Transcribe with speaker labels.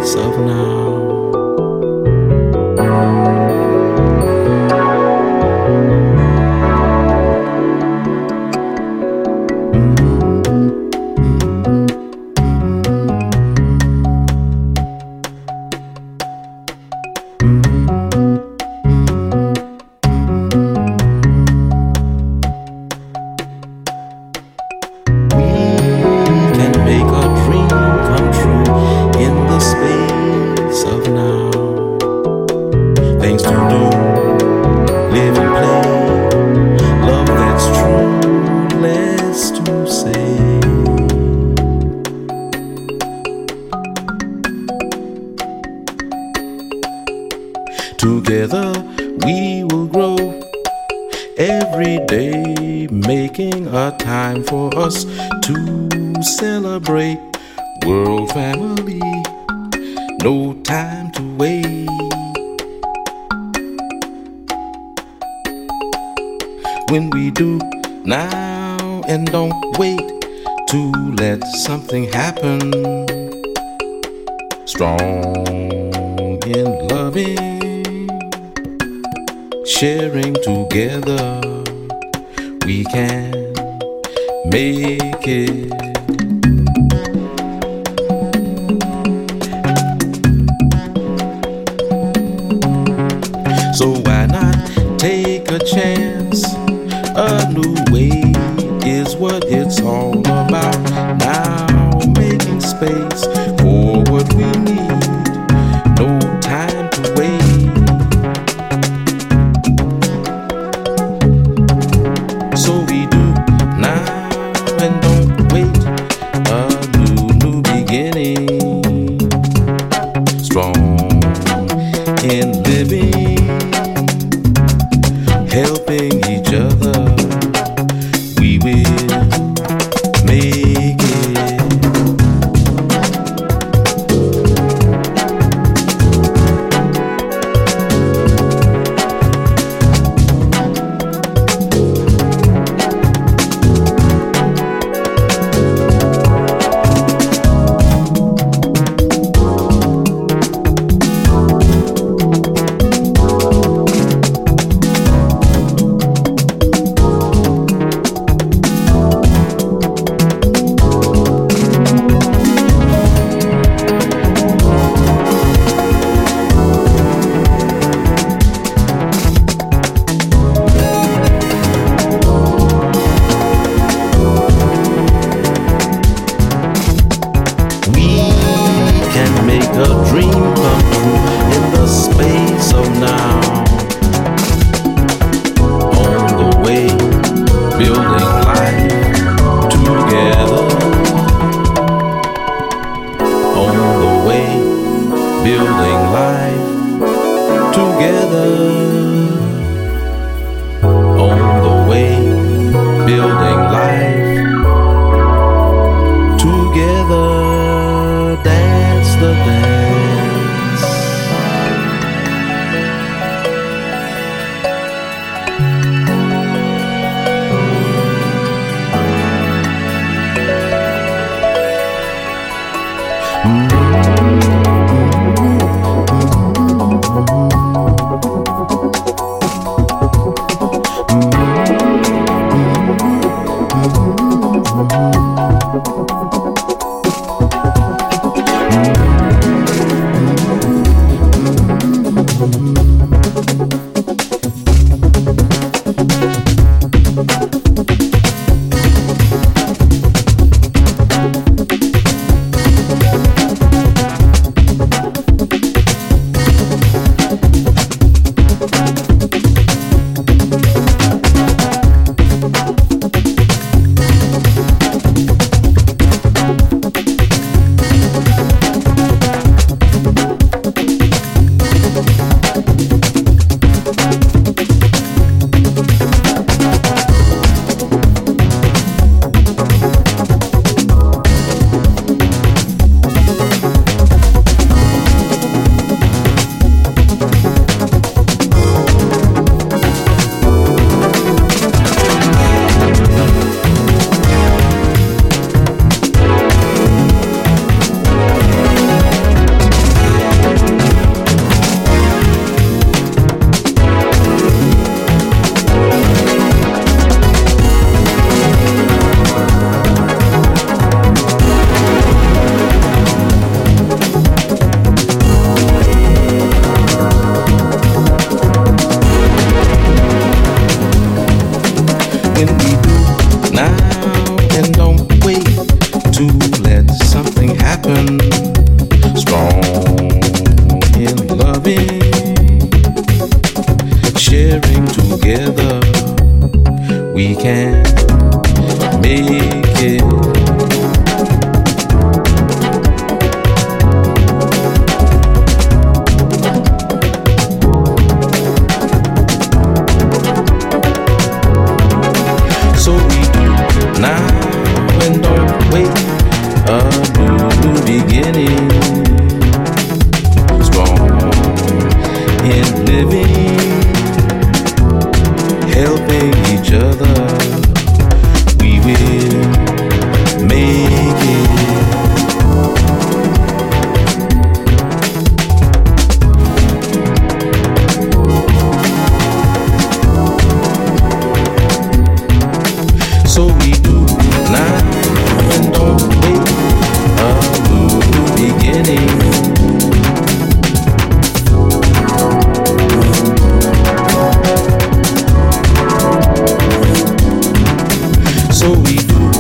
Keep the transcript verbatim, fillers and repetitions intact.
Speaker 1: space of now. Things to do, live and play, love that's true, less to say. Together we will grow, every day making a time for us to celebrate. World family, no time to wait. When we do now and don't wait to let something happen. Strong in loving, sharing together, we can make it. So why not take a chance? A new way is what it's all about. Now making space for what we need. No time to wait. So we do now and don't wait. A new, new beginning. Strong in living, helping each other, we will make it. Make a dream come true in the space of now. On the way, building life together. On the way, building life together. On the way, building life together. Dance the dance. Mm-hmm. can make it. So we do now and don't wait, a new beginning. Strong in living, helping each other, we will make it. So we do now and don't wait, a new beginning. So we do